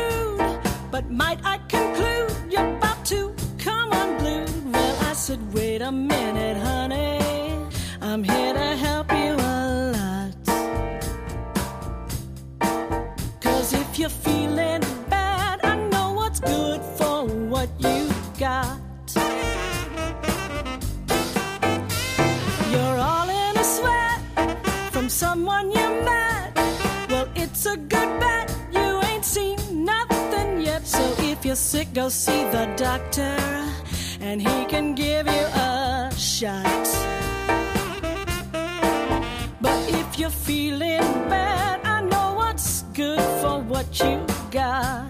rude, but might I conclude you're about to come unglued? Well, I said, wait a minute, honey, I'm here to help you a lot. 'Cause if you're feeling bad, I know what's good for what you got. You're all in a sweat from someone you met. Well, it's a good bet you ain't seen nothing yet. So if you're sick, go see the doctor, and he can give you a shot. But if you're feeling bad, I know what's good for what you got.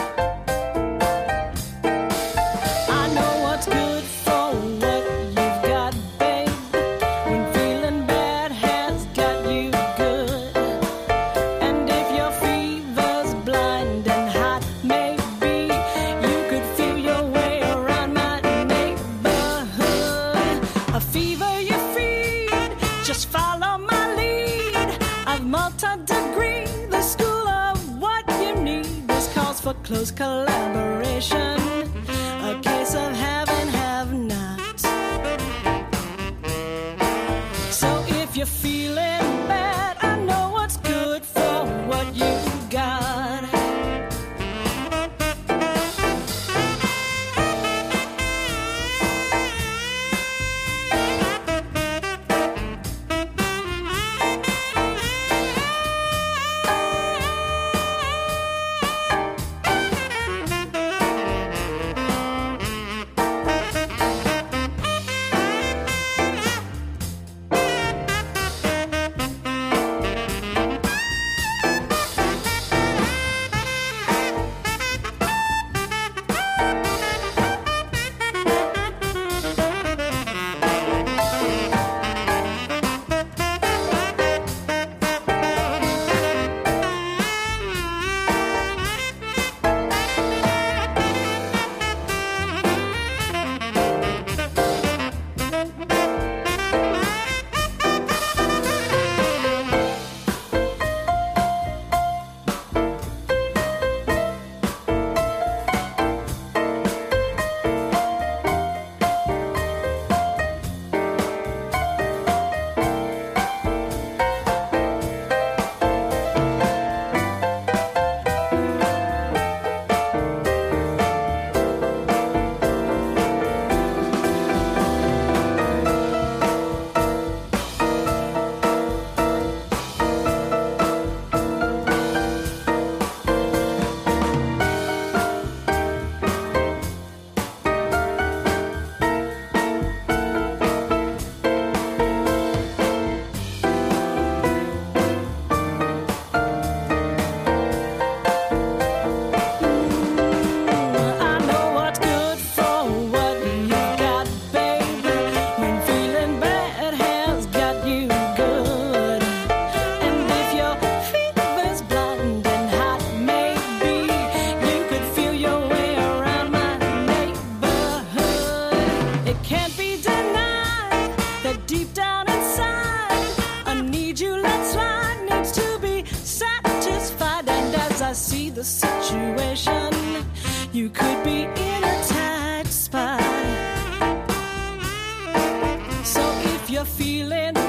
I know what's good for what you've got, babe. When feeling bad has got you good. And if your fever's blind and hot, maybe you could feel your way around my neighborhood. A fever you feed, just follow my lead. I've multi-degree the school of what you need. This calls for close collaboration, a case of have and have not. So if you're feeling bad, I know what's good for what you got. See the situation, you could be in a tight spot. So if you're feeling